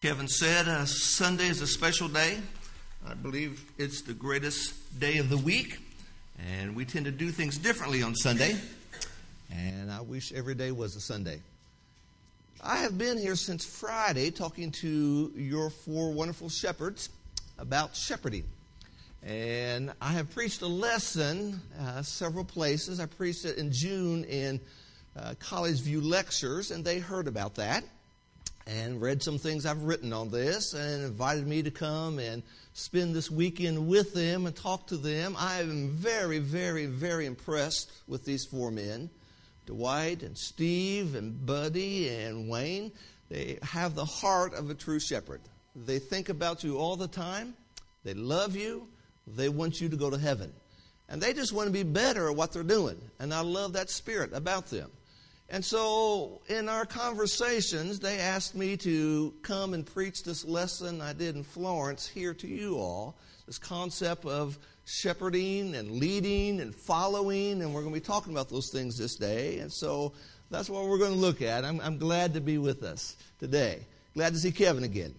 Kevin said Sunday is a special day. I believe it's the greatest day of the week, and we tend to do things differently on Sunday, and I wish every day was a Sunday. I have been here since Friday talking to your four wonderful shepherds about shepherding, and I have preached a lesson several places. I preached it in June in College View Lectures, and they heard about that and read some things I've written on this and invited me to come and spend this weekend with them and talk to them. I am very, very, very impressed with these four men, Dwight and Steve and Buddy and Wayne. They have the heart of a true shepherd. They think about you all the time. They love you. They want you to go to heaven. And they just want to be better at what they're doing. And I love that spirit about them. And so in our conversations, they asked me to come and preach this lesson I did in Florence here to you all, this concept of shepherding and leading and following, and we're going to be talking about those things this day. And so that's what we're going to look at. I'm glad to be with us today. Glad to see Kevin again.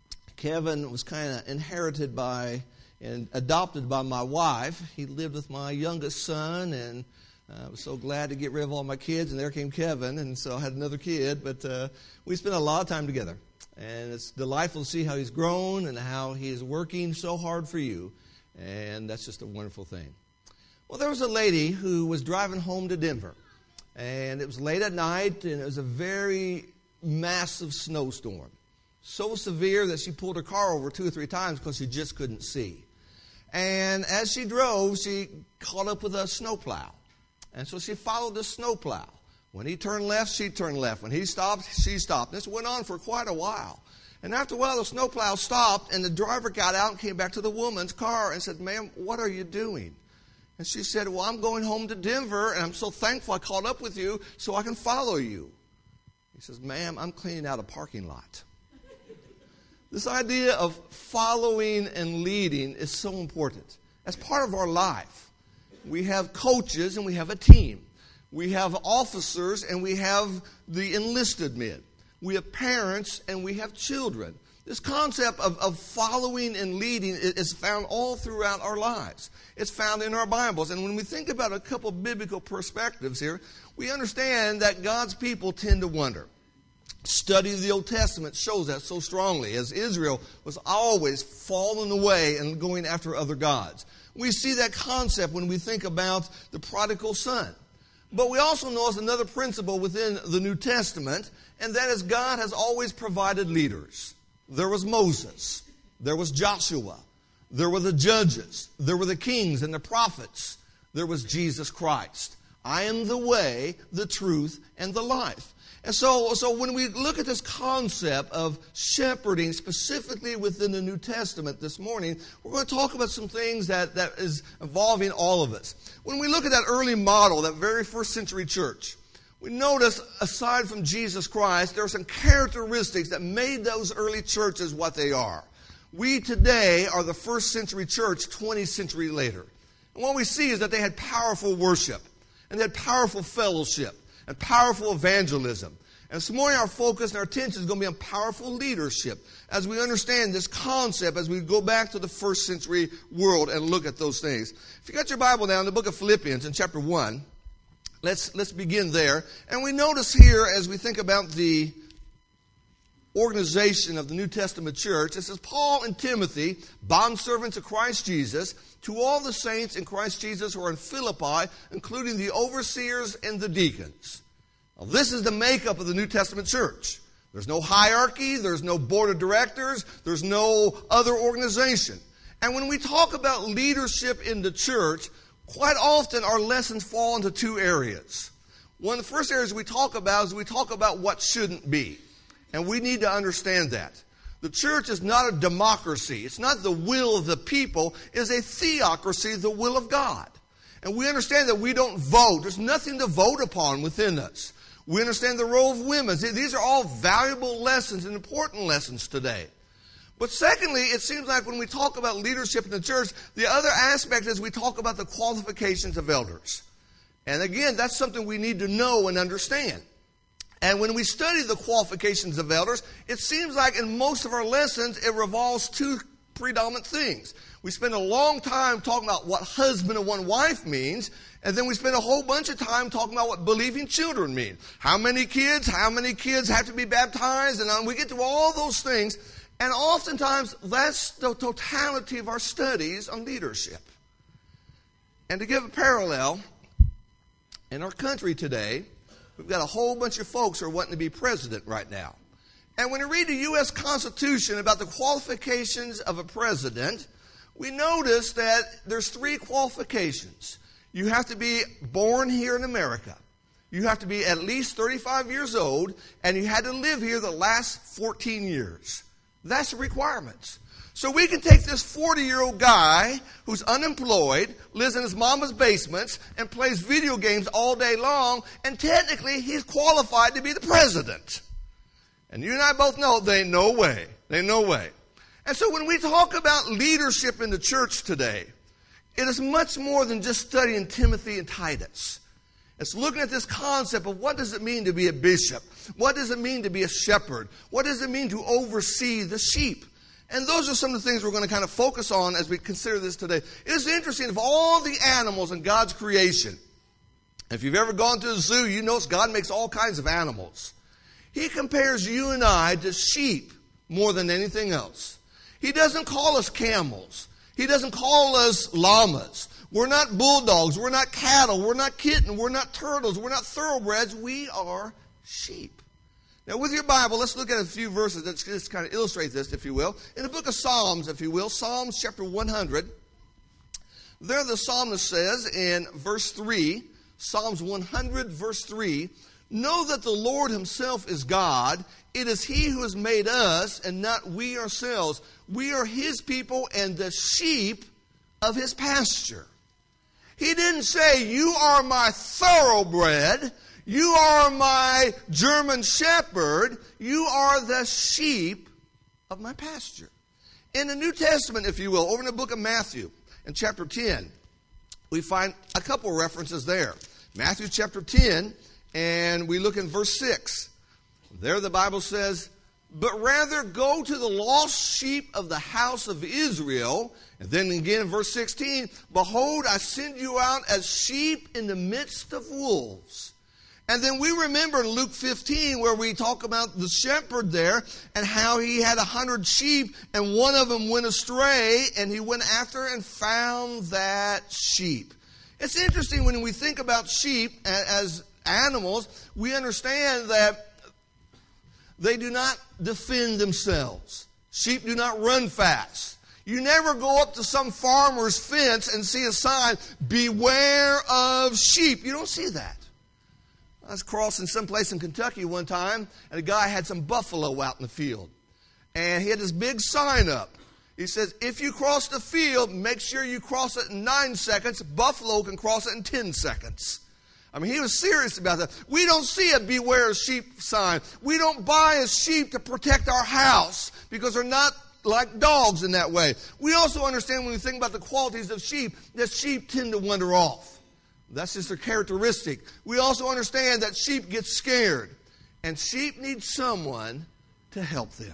Kevin was kind of inherited by and adopted by my wife. He lived with my youngest son, and I was so glad to get rid of all my kids, and there came Kevin, and so I had another kid. But we spent a lot of time together, and it's delightful to see how he's grown and how he is working so hard for you, and that's just a wonderful thing. Well, there was a lady who was driving home to Denver, and it was late at night, and it was a very massive snowstorm, so severe that she pulled her car over 2 or 3 times because she just couldn't see. And as she drove, she caught up with a snowplow. And so she followed the snowplow. When he turned left, she turned left. When he stopped, she stopped. This went on for quite a while. And after a while, the snowplow stopped, and the driver got out and came back to the woman's car and said, "Ma'am, what are you doing?" And she said, "Well, I'm going home to Denver, and I'm so thankful I caught up with you so I can follow you." He says, "Ma'am, I'm cleaning out a parking lot." This idea of following and leading is so important. As part of our life, we have coaches and we have a team. We have officers and we have the enlisted men. We have parents and we have children. This concept of following and leading is found all throughout our lives. It's found in our Bibles. And when we think about a couple biblical perspectives here, we understand that God's people tend to wander. Study of the Old Testament shows that so strongly, as Israel was always falling away and going after other gods. We see that concept when we think about the prodigal son. But we also notice another principle within the New Testament, and that is God has always provided leaders. There was Moses, there was Joshua, there were the judges, there were the kings and the prophets, there was Jesus Christ. I am the way, the truth, and the life. And so when we look at this concept of shepherding, specifically within the New Testament this morning, we're going to talk about some things that is involving all of us. When we look at that early model, that very first century church, we notice, aside from Jesus Christ, there are some characteristics that made those early churches what they are. We today are the first century church 20 centuries later. And what we see is that they had powerful worship, and they had powerful fellowship, and powerful evangelism. And this morning our focus and our attention is going to be on powerful leadership as we understand this concept, as we go back to the first century world and look at those things. If you got your Bible now in the book of Philippians in chapter 1, let's begin there. And we notice here, as we think about the organization of the New Testament church, it says, "Paul and Timothy, bondservants of Christ Jesus, to all the saints in Christ Jesus who are in Philippi, including the overseers and the deacons." Now, this is the makeup of the New Testament church. There's no hierarchy, there's no board of directors, there's no other organization. And when we talk about leadership in the church, quite often our lessons fall into 2 areas. One of the first areas we talk about is we talk about what shouldn't be. And we need to understand that. The church is not a democracy. It's not the will of the people. It is a theocracy, the will of God. And we understand that we don't vote. There's nothing to vote upon within us. We understand the role of women. These are all valuable lessons and important lessons today. But secondly, it seems like when we talk about leadership in the church, the other aspect is we talk about the qualifications of elders. And again, that's something we need to know and understand. And when we study the qualifications of elders, it seems like in most of our lessons, it revolves two predominant things. We spend a long time talking about what husband and one wife means, and then we spend a whole bunch of time talking about what believing children mean. How many kids have to be baptized, and we get to all those things. And oftentimes, that's the totality of our studies on leadership. And to give a parallel, in our country today, we've got a whole bunch of folks who are wanting to be president right now. And when you read the U.S. Constitution about the qualifications of a president, we notice that there's three qualifications. You have to be born here in America. You have to be at least 35 years old, and you had to live here the last 14 years. That's the requirements. So we can take this 40-year-old guy who's unemployed, lives in his mama's basements, and plays video games all day long, and technically he's qualified to be the president. And you and I both know there ain't no way. There ain't no way. And so when we talk about leadership in the church today, it is much more than just studying Timothy and Titus. It's looking at this concept of what does it mean to be a bishop? What does it mean to be a shepherd? What does it mean to oversee the sheep? And those are some of the things we're going to kind of focus on as we consider this today. It is interesting, of all the animals in God's creation, if you've ever gone to a zoo, you notice God makes all kinds of animals. He compares you and I to sheep more than anything else. He doesn't call us camels. He doesn't call us llamas. We're not bulldogs. We're not cattle. We're not kittens. We're not turtles. We're not thoroughbreds. We are sheep. Now, with your Bible, let's look at a few verses that just kind of illustrate this, if you will. In the book of Psalms, if you will, Psalms chapter 100, there the psalmist says in verse 3, Psalms 100, verse 3, "Know that the Lord himself is God. It is he who has made us and not we ourselves. We are his people and the sheep of his pasture." He didn't say, "You are my thoroughbred. You are my German shepherd. You are the sheep of my pasture." In the New Testament, if you will, over in the book of Matthew, in chapter 10, we find a couple references there. Matthew chapter 10, and we look in verse 6. There the Bible says, "But rather go to the lost sheep of the house of Israel." And then again in verse 16, "Behold, I send you out as sheep in the midst of wolves." And then we remember in Luke 15 where we talk about the shepherd there and how he had 100 sheep and one of them went astray and he went after and found that sheep. It's interesting when we think about sheep as animals, we understand that they do not defend themselves. Sheep do not run fast. You never go up to some farmer's fence and see a sign, "Beware of sheep." You don't see that. I was crossing someplace in Kentucky one time, and a guy had some buffalo out in the field. And he had this big sign up. He says, "If you cross the field, make sure you cross it in 9 seconds. Buffalo can cross it in 10 seconds. I mean, he was serious about that. We don't see a "Beware of sheep" sign. We don't buy a sheep to protect our house because they're not like dogs in that way. We also understand when we think about the qualities of sheep, that sheep tend to wander off. That's just their characteristic. We also understand that sheep get scared, and sheep need someone to help them.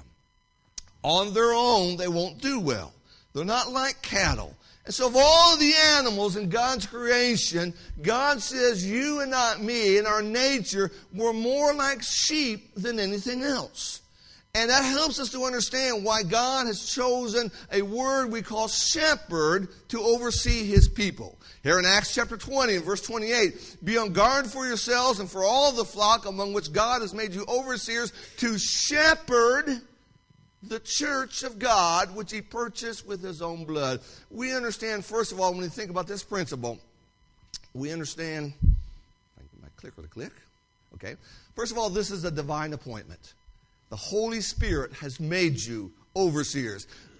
On their own, they won't do well. They're not like cattle. And so of all the animals in God's creation, God says you and not me, in our nature, we're more like sheep than anything else. And that helps us to understand why God has chosen a word we call shepherd to oversee his people. Here in Acts chapter 20 and verse 28, "Be on guard for yourselves and for all the flock among which God has made you overseers to shepherd the church of God, which he purchased with his own blood." We understand, first of all, when we think about this principle, we understand, I can get my clicker to click. Okay. First of all, this is a divine appointment. The Holy Spirit has made you overseers.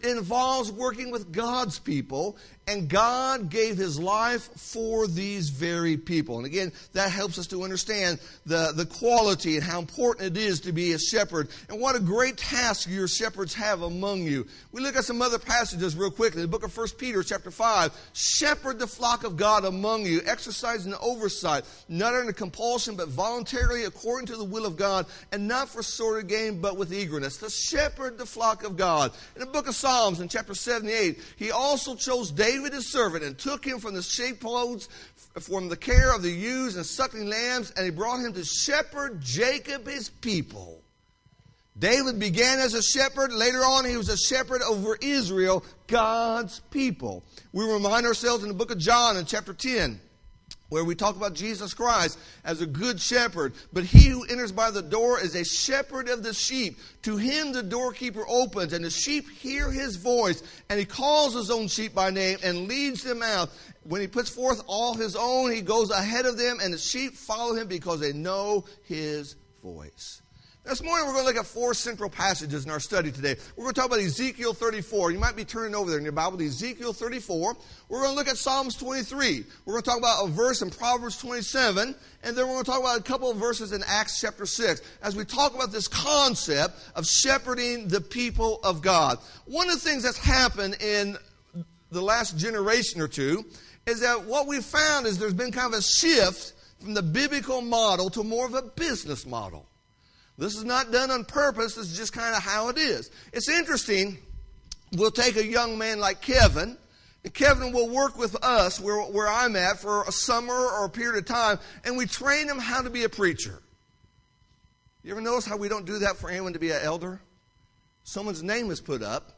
involves working with God's people, and God gave his life for these very people. And again, that helps us to understand the quality and how important it is to be a shepherd, and what a great task your shepherds have among you. We look at some other passages real quickly. The book of 1 Peter chapter 5, shepherd the flock of God among you, exercising oversight, not under compulsion, but voluntarily according to the will of God, and not for sordid gain, but with eagerness. To shepherd the flock of God. In the book of Psalms, in chapter 78, he also chose David his servant, and took him from the sheepfolds, from the care of the ewes and suckling lambs, and he brought him to shepherd Jacob his people. David began as a shepherd. Later on, he was a shepherd over Israel, God's people. We remind ourselves in the book of John in chapter 10, where we talk about Jesus Christ as a good shepherd. But he who enters by the door is a shepherd of the sheep. To him the doorkeeper opens, and the sheep hear his voice, and he calls his own sheep by name and leads them out. When he puts forth all his own, he goes ahead of them, and the sheep follow him because they know his voice. This morning we're going to look at 4 central passages in our study today. We're going to talk about Ezekiel 34. You might be turning over there in your Bible to Ezekiel 34. We're going to look at Psalms 23. We're going to talk about a verse in Proverbs 27. And then we're going to talk about a couple of verses in Acts chapter 6 as we talk about this concept of shepherding the people of God. One of the things that's happened in the last generation or two is that what we've found is there's been kind of a shift from the biblical model to more of a business model. This is not done on purpose. This is just kind of how it is. It's interesting. We'll take a young man like Kevin, and Kevin will work with us where I'm at for a summer or a period of time, and we train him how to be a preacher. You ever notice how we don't do that for anyone to be an elder? Someone's name is put up,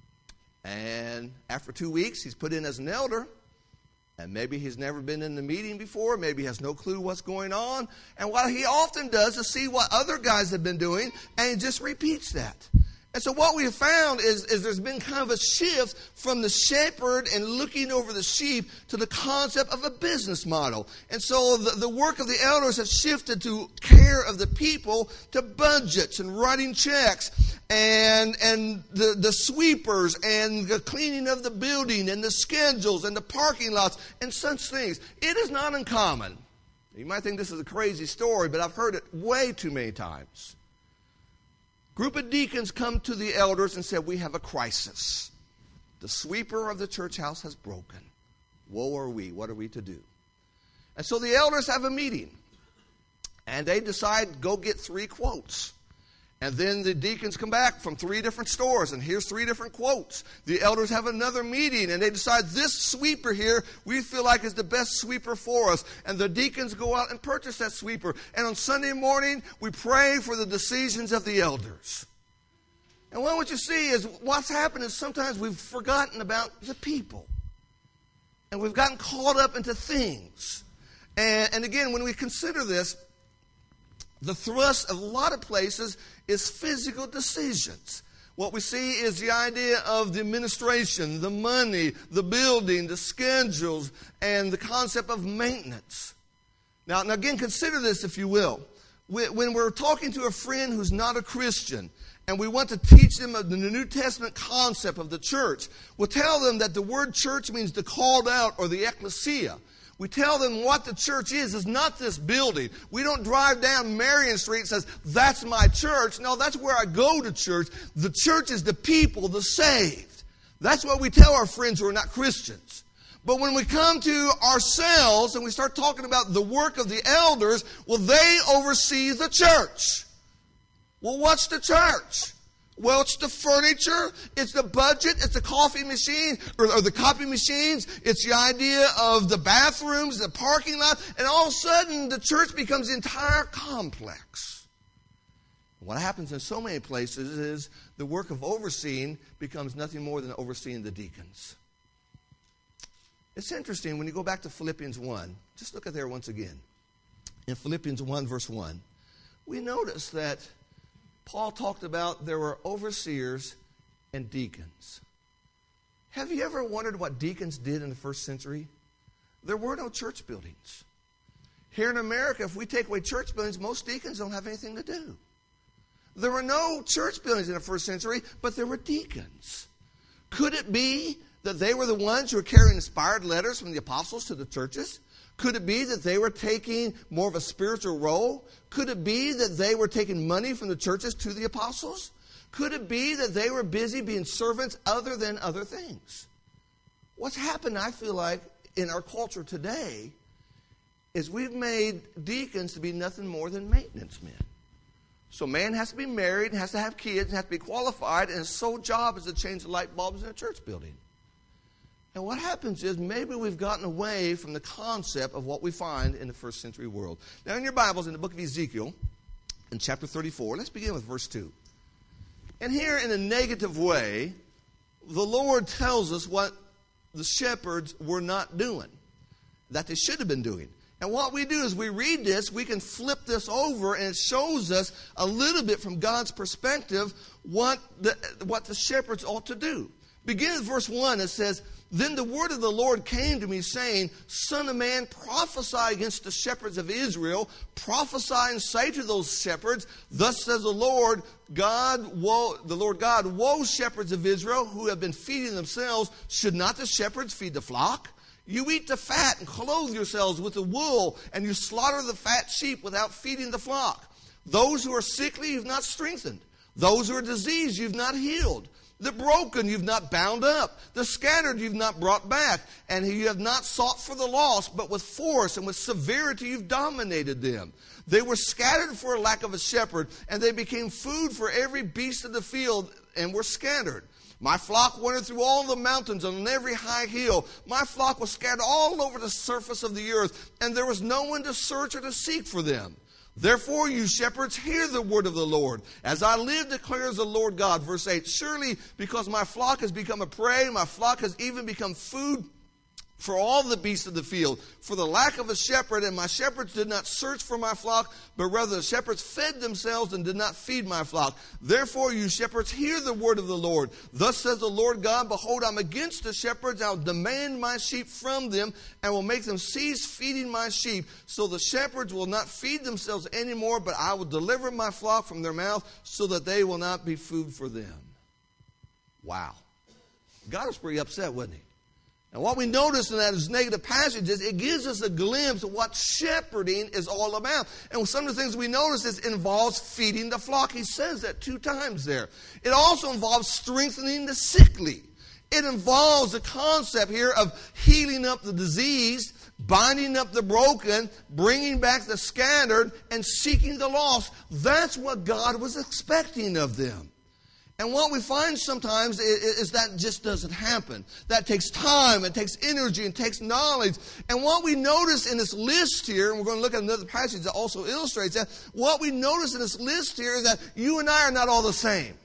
and after 2 weeks, he's put in as an elder. And maybe he's never been in the meeting before. Maybe he has no clue what's going on. And what he often does is see what other guys have been doing, and he just repeats that. And so what we have found is there's been kind of a shift from the shepherd and looking over the sheep to the concept of a business model. And so the work of the elders has shifted to care of the people, to budgets and writing checks, and the sweepers and the cleaning of the building and the schedules and the parking lots and such things. It is not uncommon. You might think this is a crazy story, but I've heard it way too many times. Group of deacons come to the elders and said, we have a crisis. The sweeper of the church house has broken. Woe are we. What are we to do? And so the elders have a meeting. And they decide, go get 3 quotes. And then the deacons come back from 3 different stores, and here's 3 different quotes. The elders have another meeting, and they decide this sweeper here we feel like is the best sweeper for us. And the deacons go out and purchase that sweeper. And on Sunday morning, we pray for the decisions of the elders. And what you see is what's happened is sometimes we've forgotten about the people. And we've gotten caught up into things. And again, when we consider this, the thrust of a lot of places is physical decisions. What we see is the idea of the administration, the money, the building, the schedules, and the concept of maintenance. Now again, consider this if you will. When we're talking to a friend who's not a Christian, and we want to teach them of the New Testament concept of the church, we'll tell them that the word church means the called out or the ecclesia. We tell them what the church is not this building. We don't drive down Marion Street and say, that's my church. No, that's where I go to church. The church is the people, the saved. That's what we tell our friends who are not Christians. But when we come to ourselves and we start talking about the work of the elders, well, they oversee the church. Well, what's the church? Well, it's the furniture, it's the budget, it's the coffee machine, or the copy machines, it's the idea of the bathrooms, the parking lot, and all of a sudden the church becomes the entire complex. What happens in so many places is the work of overseeing becomes nothing more than overseeing the deacons. It's interesting when you go back to Philippians 1, just look at there once again. In Philippians 1 verse 1, we notice that Paul talked about there were overseers and deacons. Have you ever wondered what deacons did in the first century? There were no church buildings. Here in America, if we take away church buildings, most deacons don't have anything to do. There were no church buildings in the first century, but there were deacons. Could it be that they were the ones who were carrying inspired letters from the apostles to the churches? Could it be that they were taking more of a spiritual role? Could it be that they were taking money from the churches to the apostles? Could it be that they were busy being servants other than other things? What's happened, I feel like, in our culture today is we've made deacons to be nothing more than maintenance men. So man has to be married, has to have kids, has to be qualified, and his sole job is to change the light bulbs in a church building. And what happens is maybe we've gotten away from the concept of what we find in the first century world. Now in your Bibles, in the book of Ezekiel, in chapter 34, let's begin with verse 2. And here in a negative way, the Lord tells us what the shepherds were not doing, that they should have been doing. And what we do is we read this, we can flip this over, and it shows us a little bit from God's perspective what the shepherds ought to do. Beginning with verse 1, it says, "Then the word of the Lord came to me, saying, Son of man, prophesy against the shepherds of Israel. Prophesy and say to those shepherds, Thus says the Lord God, woe shepherds of Israel who have been feeding themselves. Should not the shepherds feed the flock? You eat the fat and clothe yourselves with the wool, and you slaughter the fat sheep without feeding the flock. Those who are sickly you've not strengthened. Those who are diseased you've not healed. The broken you've not bound up. The scattered you've not brought back. And you have not sought for the lost, but with force and with severity you've dominated them. They were scattered for a lack of a shepherd, and they became food for every beast of the field, and were scattered. My flock wandered through all the mountains and on every high hill. My flock was scattered all over the surface of the earth, and there was no one to search or to seek for them. Therefore, you shepherds, hear the word of the Lord. As I live, declares the Lord God." Verse 8, "Surely because my flock has become a prey, my flock has even become food for all the beasts of the field, for the lack of a shepherd, and my shepherds did not search for my flock, but rather the shepherds fed themselves and did not feed my flock. Therefore, you shepherds, hear the word of the Lord. Thus says the Lord God, Behold, I'm against the shepherds. I'll demand my sheep from them, and will make them cease feeding my sheep. So the shepherds will not feed themselves anymore, but I will deliver my flock from their mouth, so that they will not be food for them." Wow. God was pretty upset, wasn't he? And what we notice in that is negative passages, it gives us a glimpse of what shepherding is all about. And some of the things we notice is it involves feeding the flock. He says that 2 times there. It also involves strengthening the sickly. It involves the concept here of healing up the diseased, binding up the broken, bringing back the scattered, and seeking the lost. That's what God was expecting of them. And what we find sometimes is that just doesn't happen. That takes time, it takes energy, it takes knowledge. And what we notice in this list here, and we're going to look at another passage that also illustrates that, what we notice in this list here is that you and I are not all the same.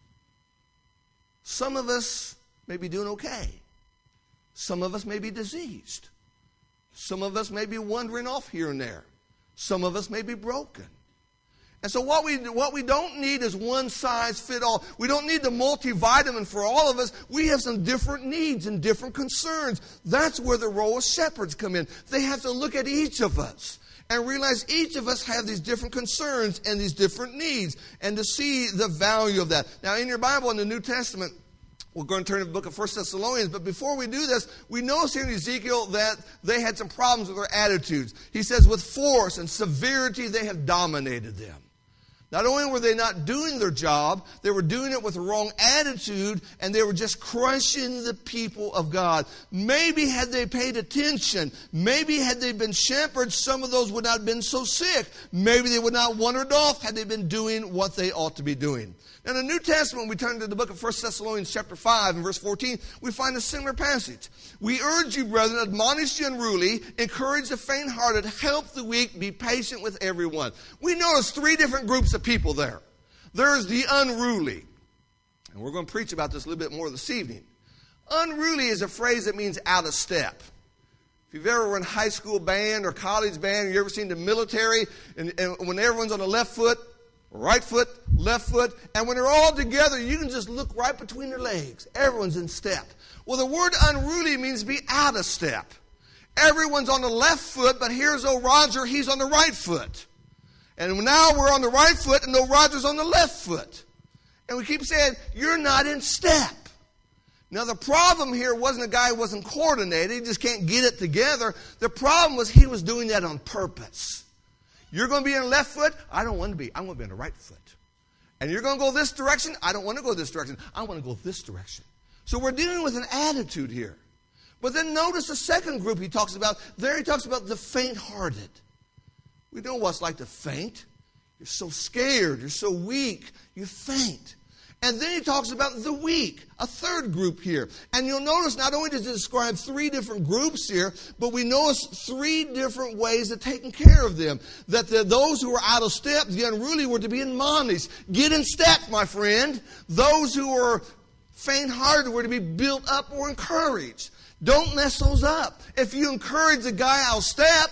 Some of us may be doing okay. Some of us may be diseased. Some of us may be wandering off here and there. Some of us may be broken. And so what we don't need is one size fit all. We don't need the multivitamin for all of us. We have some different needs and different concerns. That's where the role of shepherds come in. They have to look at each of us and realize each of us have these different concerns and these different needs, and to see the value of that. Now in your Bible, in the New Testament, we're going to turn to the book of 1 Thessalonians, but before we do this, we notice here in Ezekiel that they had some problems with their attitudes. He says with force and severity they have dominated them. Not only were they not doing their job, they were doing it with the wrong attitude, and they were just crushing the people of God. Maybe had they paid attention, maybe had they been shepherds, some of those would not have been so sick. Maybe they would not have wandered off had they been doing what they ought to be doing. Now, in the New Testament, we turn to the book of 1 Thessalonians chapter 5 and verse 14, we find a similar passage. "We urge you, brethren, admonish the unruly, encourage the faint-hearted, help the weak, be patient with everyone." We notice 3 different groups of people there. There's the unruly. And we're going to preach about this a little bit more this evening. Unruly is a phrase that means out of step. If you've ever run high school band or college band, you ever seen the military, and when everyone's on the left foot, right foot, left foot, and when they're all together, you can just look right between their legs. Everyone's in step. Well, the word unruly means to be out of step. Everyone's on the left foot, but here's old Roger, he's on the right foot. And now we're on the right foot, and old Roger's on the left foot. And we keep saying, you're not in step. Now, the problem here wasn't a guy who wasn't coordinated. He just can't get it together. The problem was he was doing that on purpose. You're going to be in the left foot? I don't want to be. I want to be in the right foot. And you're going to go this direction? I don't want to go this direction. I want to go this direction. So we're dealing with an attitude here. But then notice the second group he talks about. There he talks about the faint-hearted. We know what it's like to faint. You're so scared. You're so weak. You faint. And then he talks about the weak, a third group here. And you'll notice not only does it describe three different groups here, but we notice three different ways of taking care of them. That those who are out of step, the unruly, were to be admonished. Get in step, my friend. Those who are faint-hearted were to be built up or encouraged. Don't mess those up. If you encourage a guy out of step,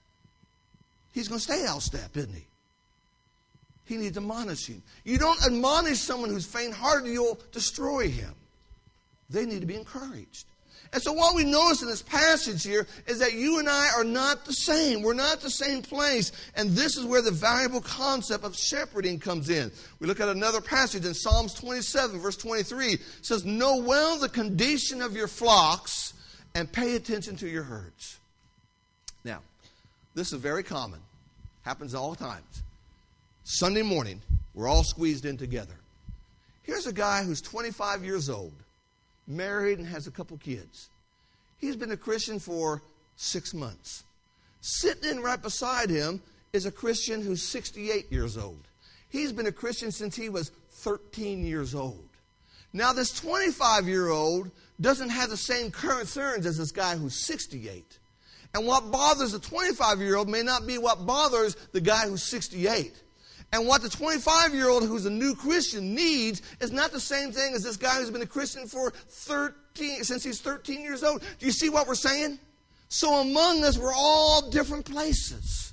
he's going to stay out of step, isn't he? He needs admonishing. You don't admonish someone who's faint-hearted, you'll destroy him. They need to be encouraged. And so what we notice in this passage here is that you and I are not the same. We're not the same place. And this is where the valuable concept of shepherding comes in. We look at another passage in Psalms 27, verse 23. It says, know well the condition of your flocks and pay attention to your herds. Now, this is very common. Happens all the time. Sunday morning, we're all squeezed in together. Here's a guy who's 25 years old, married and has a couple kids. He's been a Christian for 6 months. Sitting in right beside him is a Christian who's 68 years old. He's been a Christian since he was 13 years old. Now, this 25-year-old doesn't have the same concerns as this guy who's 68. And what bothers the 25-year-old may not be what bothers the guy who's 68. And what the 25-year-old who's a new Christian needs is not the same thing as this guy who's been a Christian for since he's 13 years old. Do you see what we're saying? So among us, we're all different places.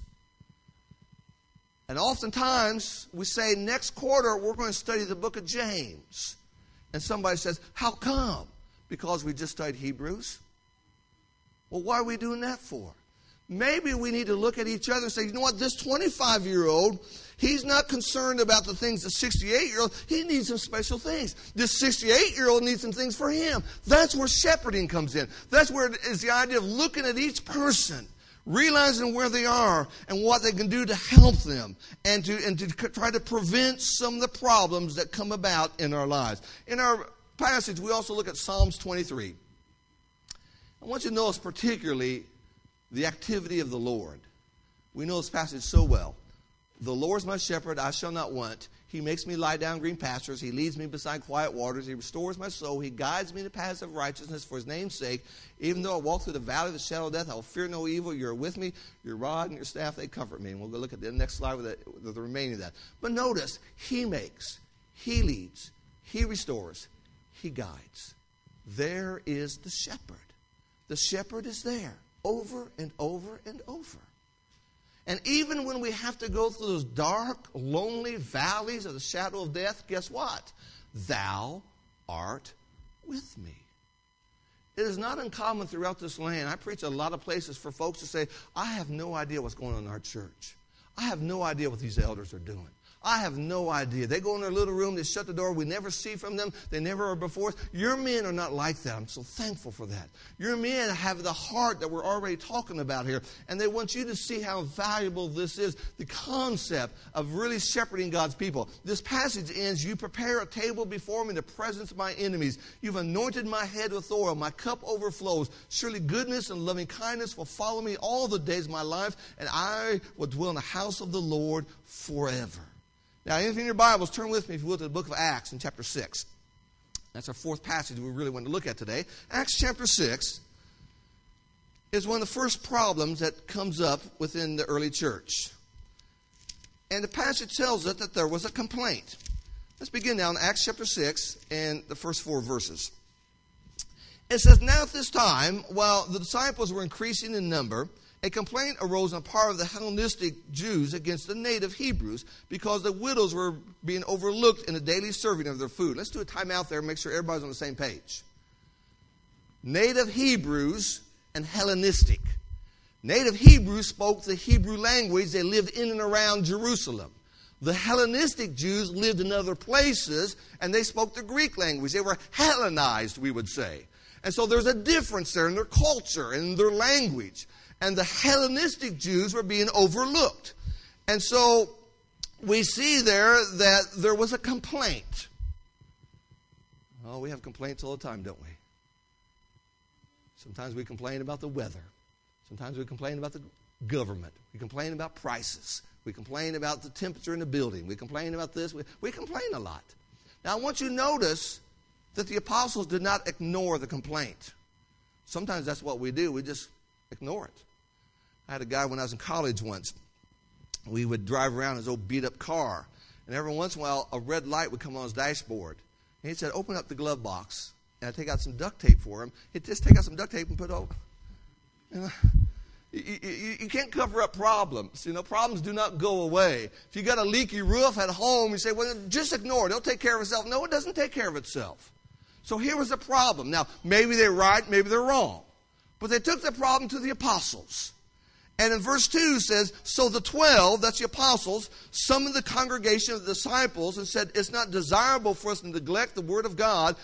And oftentimes, we say, next quarter, we're going to study the book of James. And somebody says, how come? Because we just studied Hebrews. Well, why are we doing that for? Maybe we need to look at each other and say, you know what, this 25-year-old, he's not concerned about the things the 68-year-old. He needs some special things. This 68-year-old needs some things for him. That's where shepherding comes in. That's where it is the idea of looking at each person, realizing where they are and what they can do to help them and to try to prevent some of the problems that come about in our lives. In our passage, we also look at Psalms 23. I want you to notice particularly the activity of the Lord. We know this passage so well. The Lord is my shepherd, I shall not want. He makes me lie down in green pastures. He leads me beside quiet waters. He restores my soul. He guides me in the paths of righteousness for his name's sake. Even though I walk through the valley of the shadow of death, I will fear no evil. You're with me. Your rod and your staff, they comfort me. And we'll go look at the next slide with the remaining of that. But notice, he makes, he leads, he restores, he guides. There is the shepherd. The shepherd is there over and over and over. And even when we have to go through those dark, lonely valleys of the shadow of death, guess what? Thou art with me. It is not uncommon throughout this land. I preach a lot of places for folks to say, I have no idea what's going on in our church. I have no idea what these elders are doing. I have no idea. They go in their little room, they shut the door, we never see from them, they never are before us. Your men are not like that. I'm so thankful for that. Your men have the heart that we're already talking about here, and they want you to see how valuable this is, the concept of really shepherding God's people. This passage ends, you prepare a table before me in the presence of my enemies. You've anointed my head with oil, my cup overflows. Surely goodness and loving kindness will follow me all the days of my life, and I will dwell in the house of the Lord forever. Now, anything in your Bibles, turn with me, if you will, to the book of Acts in chapter 6. That's our fourth passage we really want to look at today. Acts chapter 6 is one of the first problems that comes up within the early church. And the passage tells us that there was a complaint. Let's begin now in Acts chapter 6 and the first 4 verses. It says, now at this time, while the disciples were increasing in number, a complaint arose on the part of the Hellenistic Jews against the native Hebrews because the widows were being overlooked in the daily serving of their food. Let's do a time out there and make sure everybody's on the same page. Native Hebrews and Hellenistic. Native Hebrews spoke the Hebrew language. They lived in and around Jerusalem. The Hellenistic Jews lived in other places, and they spoke the Greek language. They were Hellenized, we would say. And so there's a difference there in their culture and in their language. And the Hellenistic Jews were being overlooked. And so we see there that there was a complaint. Oh, we have complaints all the time, don't we? Sometimes we complain about the weather. Sometimes we complain about the government. We complain about prices. We complain about the temperature in the building. We complain about this. We complain a lot. Now, I want you to notice that the apostles did not ignore the complaint. Sometimes that's what we do. We just ignore it. I had a guy when I was in college once. We would drive around his old beat-up car, and every once in a while, a red light would come on his dashboard. And he said, open up the glove box. And I'd take out some duct tape for him. He'd just take out some duct tape and put it over. You can't cover up problems. Problems do not go away. If you got a leaky roof at home, you say, well, just ignore it. It'll take care of itself. No, it doesn't take care of itself. So here was the problem. Now, maybe they're right, maybe they're wrong. But they took the problem to the apostles. And in verse 2 says, so the 12, that's the apostles, summoned the congregation of the disciples and said, it's not desirable for us to neglect the word of God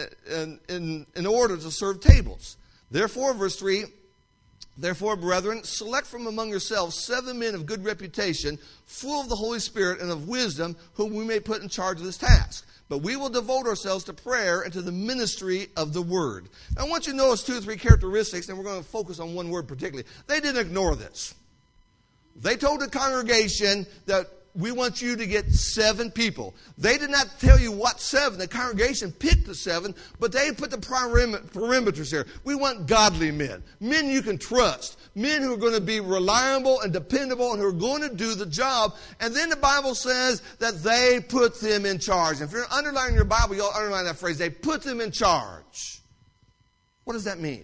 in order to serve tables. Therefore, verse 3, therefore, brethren, select from among yourselves 7 men of good reputation, full of the Holy Spirit and of wisdom, whom we may put in charge of this task. But we will devote ourselves to prayer and to the ministry of the word. Now, I want you to notice 2 or 3 characteristics, and we're going to focus on one word particularly. They didn't ignore this. They told the congregation that we want you to get 7 people. They did not tell you what 7. The congregation picked the 7, but they put the perimeters here. We want godly men. Men you can trust. Men who are going to be reliable and dependable and who are going to do the job. And then the Bible says that they put them in charge. If you're underlining your Bible, you'll underline that phrase. They put them in charge. What does that mean?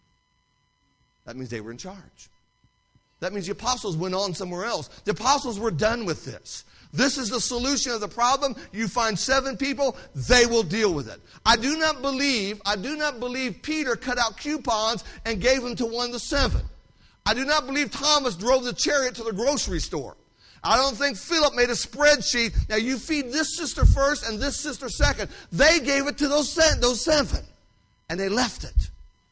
That means they were in charge. That means the apostles went on somewhere else. The apostles were done with this. This is the solution of the problem. You find 7 people, they will deal with it. I do not believe Peter cut out coupons and gave them to one of the 7. I do not believe Thomas drove the chariot to the grocery store. I don't think Philip made a spreadsheet. Now you feed this sister first and this sister second. They gave it to those 7. And they left it.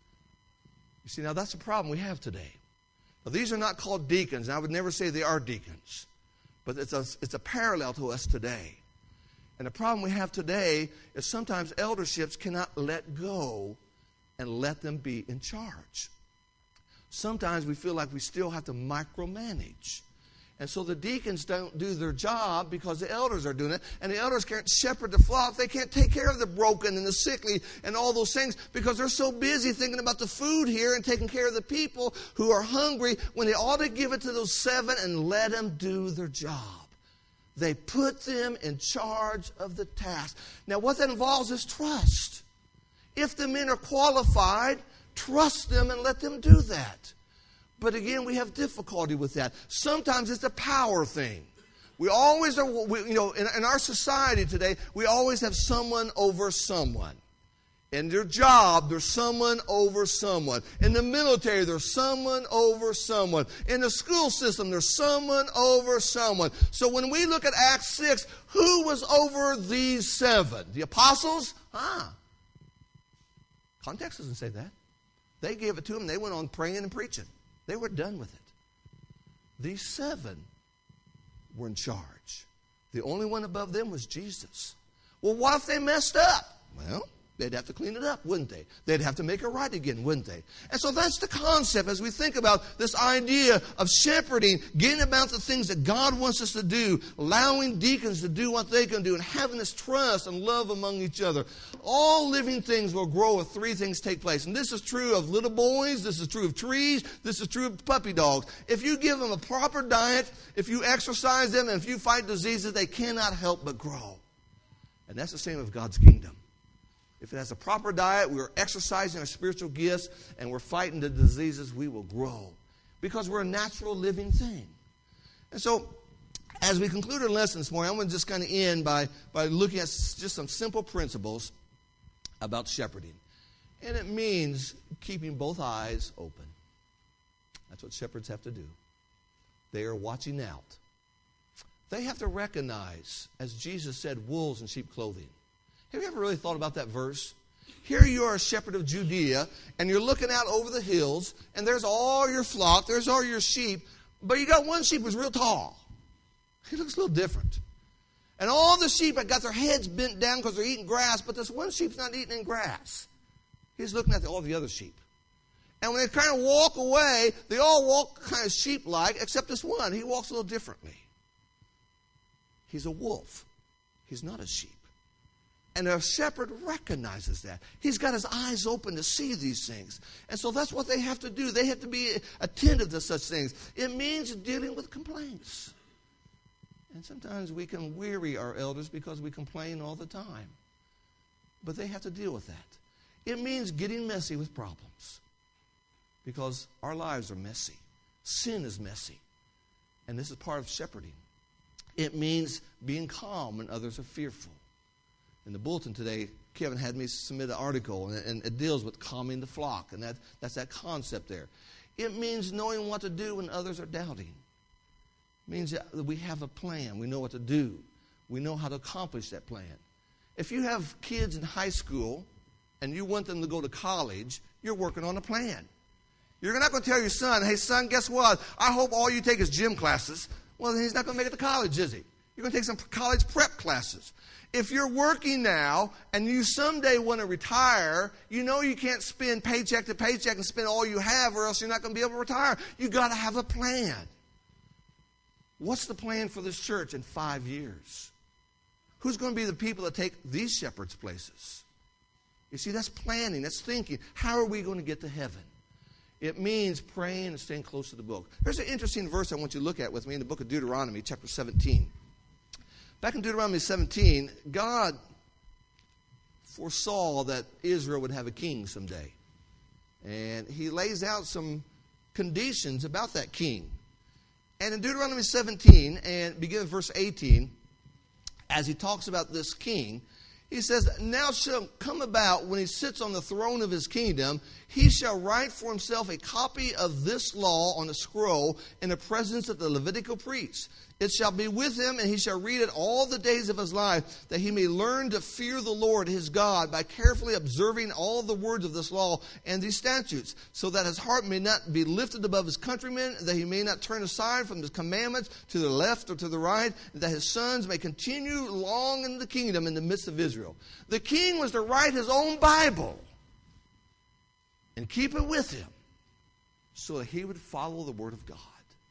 You see, now that's the problem we have today. Now, these are not called deacons, and I would never say they are deacons. But it's a parallel to us today. And the problem we have today is sometimes elderships cannot let go and let them be in charge. Sometimes we feel like we still have to micromanage. And so the deacons don't do their job because the elders are doing it. And the elders can't shepherd the flock. They can't take care of the broken and the sickly and all those things because they're so busy thinking about the food here and taking care of the people who are hungry when they ought to give it to those 7 and let them do their job. They put them in charge of the task. Now, what that involves is trust. If the men are qualified, trust them and let them do that. But again, we have difficulty with that. Sometimes it's a power thing. We always are, in our society today, we always have someone over someone. In their job, there's someone over someone. In the military, there's someone over someone. In the school system, there's someone over someone. So when we look at Acts 6, who was over these 7? The apostles? Context doesn't say that. They gave it to them. They went on praying and preaching. They were done with it. These 7 were in charge. The only one above them was Jesus. Well, what if they messed up? Well, they'd have to clean it up, wouldn't they? They'd have to make it right again, wouldn't they? And so that's the concept as we think about this idea of shepherding, getting about the things that God wants us to do, allowing deacons to do what they can do, and having this trust and love among each other. All living things will grow if 3 things take place. And this is true of little boys, this is true of trees, this is true of puppy dogs. If you give them a proper diet, if you exercise them, and if you fight diseases, they cannot help but grow. And that's the same with God's kingdom. If it has a proper diet, we're exercising our spiritual gifts, and we're fighting the diseases, we will grow. Because we're a natural living thing. And so, as we conclude our lesson this morning, I'm going to just kind of end by looking at just some simple principles about shepherding. And it means keeping both eyes open. That's what shepherds have to do. They are watching out They have to recognize, as Jesus said, wolves in sheep clothing. Have you ever really thought about that verse? Here you are, a shepherd of Judea, and you're looking out over the hills, and there's all your flock, there's all your sheep, but you got one sheep who's real tall. He looks a little different. And all the sheep have got their heads bent down because they're eating grass, but this one sheep's not eating any grass. He's looking at all the other sheep. And when they kind of walk away, they all walk kind of sheep-like, except this one. He walks a little differently. He's a wolf. He's not a sheep. And a shepherd recognizes that. He's got his eyes open to see these things. And so that's what they have to do. They have to be attentive to such things. It means dealing with complaints. And sometimes we can weary our elders because we complain all the time. But they have to deal with that. It means getting messy with problems. Because our lives are messy. Sin is messy. And this is part of shepherding. It means being calm when others are fearful. In the bulletin today, Kevin had me submit an article, and it deals with calming the flock, and that's that concept there. It means knowing what to do when others are doubting. It means that we have a plan. We know what to do. We know how to accomplish that plan. If you have kids in high school and you want them to go to college, you're working on a plan. You're not going to tell your son, hey, son, guess what? I hope all you take is gym classes. Well, then he's not going to make it to college, is he? You're going to take some college prep classes. If you're working now and you someday want to retire, you know you can't spend paycheck to paycheck and spend all you have, or else you're not going to be able to retire. You've got to have a plan. What's the plan for this church in 5 years? Who's going to be the people that take these shepherds' places? You see, that's planning, that's thinking. How are we going to get to heaven? It means praying and staying close to the book. There's an interesting verse I want you to look at with me in the book of Deuteronomy, chapter 17. Back in Deuteronomy 17, God foresaw that Israel would have a king someday. And he lays out some conditions about that king. And in Deuteronomy 17, and begin with verse 18, as he talks about this king, he says, now shall come about when he sits on the throne of his kingdom, he shall write for himself a copy of this law on a scroll in the presence of the Levitical priests. It shall be with him, and he shall read it all the days of his life, that he may learn to fear the Lord his God by carefully observing all the words of this law and these statutes, so that his heart may not be lifted above his countrymen, that he may not turn aside from his commandments to the left or to the right, and that his sons may continue long in the kingdom in the midst of Israel. The king was to write his own Bible and keep it with him so that he would follow the word of God.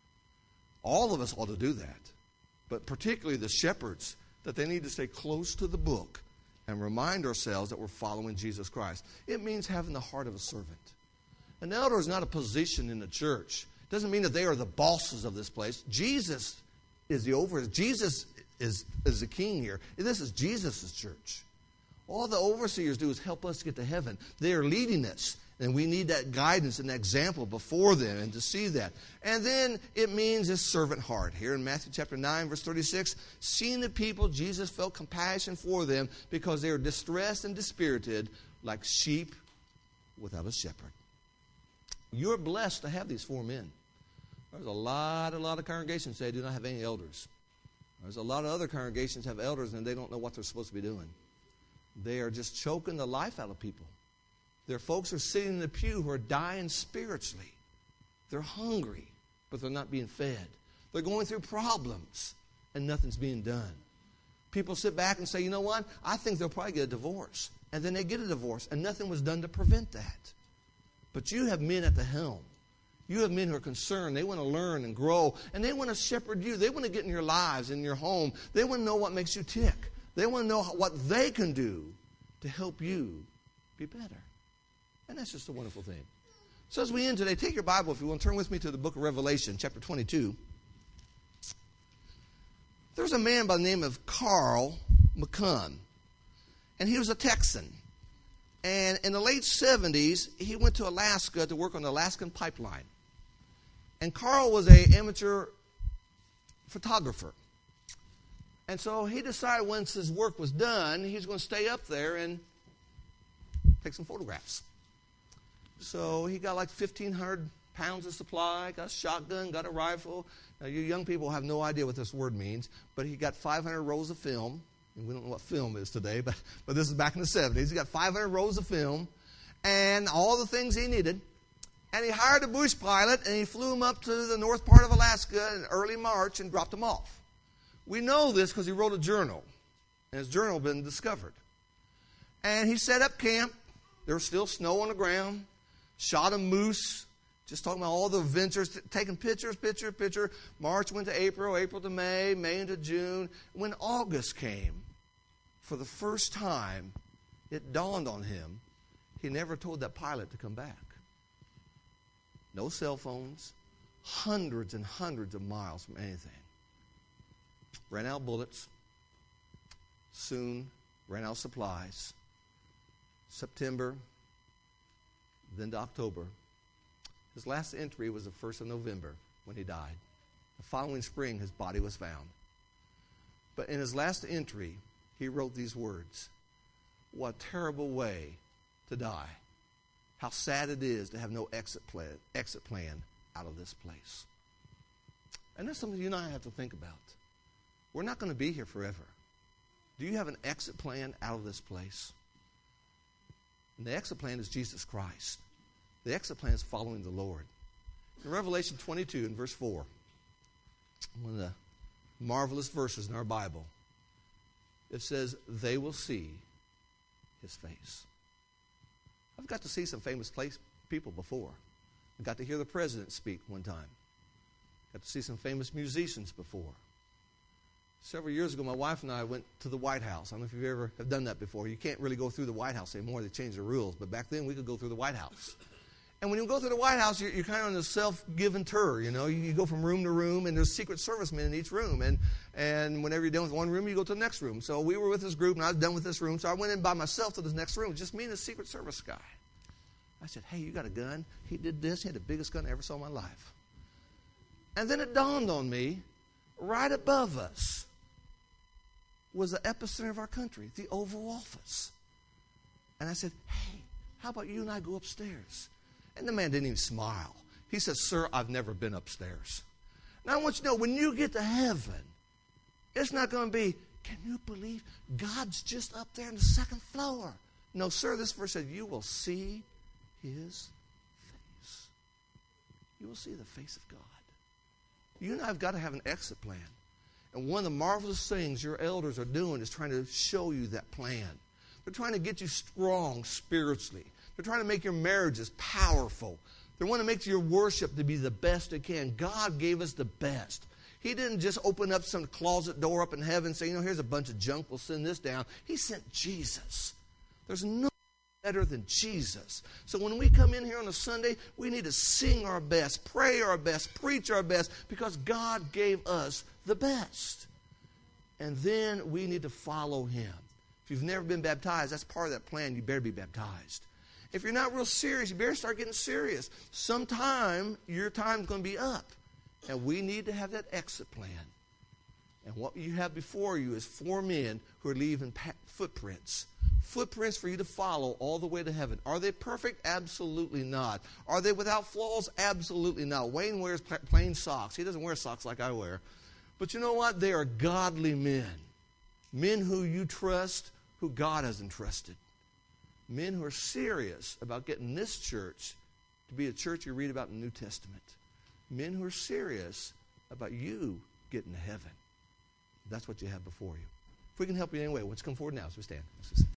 All of us ought to do that, but particularly the shepherds, that they need to stay close to the book and remind ourselves that we're following Jesus Christ. It means having the heart of a servant. An elder is not a position in the church. It doesn't mean that they are the bosses of this place. Jesus is the overseer. Jesus is the king here. This is Jesus' church. All the overseers do is help us get to heaven. They are leading us. And we need that guidance and example before them and to see that. And then it means his servant heart. Here in Matthew chapter 9, verse 36, seeing the people, Jesus felt compassion for them because they were distressed and dispirited like sheep without a shepherd. You're blessed to have these 4 men. There's a lot of congregations that do not have any elders. There's a lot of other congregations that have elders and they don't know what they're supposed to be doing. They are just choking the life out of people. There are folks who are sitting in the pew who are dying spiritually. They're hungry, but they're not being fed. They're going through problems, and nothing's being done. People sit back and say, you know what? I think they'll probably get a divorce. And then they get a divorce, and nothing was done to prevent that. But you have men at the helm. You have men who are concerned. They want to learn and grow, and they want to shepherd you. They want to get in your lives, in your home. They want to know what makes you tick. They want to know what they can do to help you be better. And that's just a wonderful thing. So as we end today, take your Bible, if you want, turn with me to the book of Revelation, chapter 22. There's a man by the name of Carl McCunn, and he was a Texan. And in the late 70s, he went to Alaska to work on the Alaskan pipeline. And Carl was an amateur photographer. And so he decided once his work was done, he was going to stay up there and take some photographs. So he got like 1,500 pounds of supply, got a shotgun, got a rifle, Now, you young people have no idea what this word means, but he got 500 rolls of film. And we don't know what film is today, but this is back in the 70s. He got 500 rolls of film and all the things he needed. And he hired a bush pilot, and he flew him up to the north part of Alaska in early March and dropped him off. We know this because he wrote a journal, and his journal had been discovered. And he set up camp. There was still snow on the ground. Shot a moose. Just talking about all the adventures, taking picture. March went to April, April to May, May into June. When August came, for the first time, it dawned on him, he never told that pilot to come back. No cell phones, hundreds and hundreds of miles from anything. Ran out of bullets. Soon ran out of supplies. September, then to October. His last entry was the 1st of November when he died. The following spring, his body was found. But in his last entry, he wrote these words: "What a terrible way to die. How sad it is to have no exit plan out of this place." And that's something you and I have to think about. We're not going to be here forever. Do you have an exit plan out of this place? And the exit plan is Jesus Christ. The exit plan is following the Lord. In Revelation 22 and verse 4, one of the marvelous verses in our Bible, it says, "They will see his face." I've got to see some famous people before. I got to hear the president speak one time. Got to see some famous musicians before. Several years ago, my wife and I went to the White House. I don't know if you've ever have done that before. You can't really go through the White House anymore. They changed the rules. But back then, we could go through the White House. And when you go through the White House, you're kind of on a self-given tour. You know, you go from room to room, and there's Secret Service men in each room. And whenever you're done with one room, you go to the next room. So we were with this group, and I was done with this room. So I went in by myself to this next room, just me and the Secret Service guy. I said, "Hey, you got a gun?" He did this. He had the biggest gun I ever saw in my life. And then it dawned on me, right above us was the epicenter of our country, the Oval Office. And I said, "Hey, how about you and I go upstairs?" And the man didn't even smile. He said, "Sir, I've never been upstairs." Now, I want you to know, when you get to heaven, it's not going to be, "Can you believe God's just up there on the second floor?" No, sir, this verse said, you will see his face. You will see the face of God. You and I have got to have an exit plan. And one of the marvelous things your elders are doing is trying to show you that plan. They're trying to get you strong spiritually. They're trying to make your marriages powerful. They want to make your worship to be the best it can. God gave us the best. He didn't just open up some closet door up in heaven and say, here's a bunch of junk, we'll send this down. He sent Jesus. There's no better than Jesus. So when we come in here on a Sunday, we need to sing our best, pray our best, preach our best, because God gave us the best. And then we need to follow him. If you've never been baptized, that's part of that plan. You better be baptized. If you're not real serious, you better start getting serious. Sometime your time's going to be up. And we need to have that exit plan. And what you have before you is 4 men who are leaving footprints. Footprints for you to follow all the way to heaven. Are they perfect? Absolutely not. Are they without flaws? Absolutely not. Wayne wears plain socks. He doesn't wear socks like I wear. But you know what? They are godly men. Men who you trust, who God has entrusted. Men who are serious about getting this church to be a church you read about in the New Testament. Men who are serious about you getting to heaven. That's what you have before you. If we can help you in any way, let's come forward now as we stand.